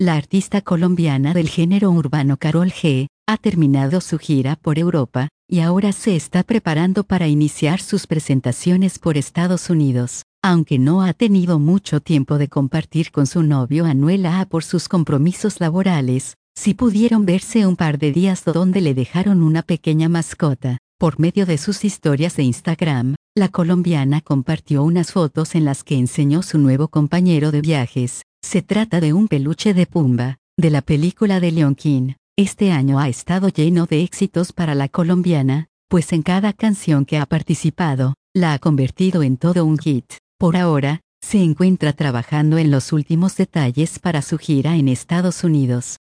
La artista colombiana del género urbano Karol G, ha terminado su gira por Europa, y ahora se está preparando para iniciar sus presentaciones por Estados Unidos. Aunque no ha tenido mucho tiempo de compartir con su novio Anuel AA por sus compromisos laborales, sí pudieron verse un par de días donde le dejaron una pequeña mascota. Por medio de sus historias de Instagram, la colombiana compartió unas fotos en las que enseñó su nuevo compañero de viajes. Se trata de un peluche de Pumba, de la película de Lion King. Este año ha estado lleno de éxitos para la colombiana, pues en cada canción que ha participado, la ha convertido en todo un hit. Por ahora, se encuentra trabajando en los últimos detalles para su gira en Estados Unidos.